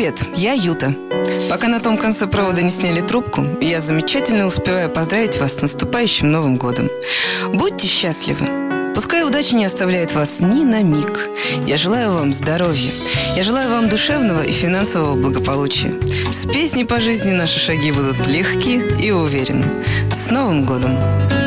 Привет, я Юта. Пока на том конце провода не сняли трубку, я замечательно успеваю поздравить вас с наступающим Новым годом. Будьте счастливы. Пускай удача не оставляет вас ни на миг. Я желаю вам здоровья. Я желаю вам душевного и финансового благополучия. С песней по жизни наши шаги будут легки и уверены. С Новым годом!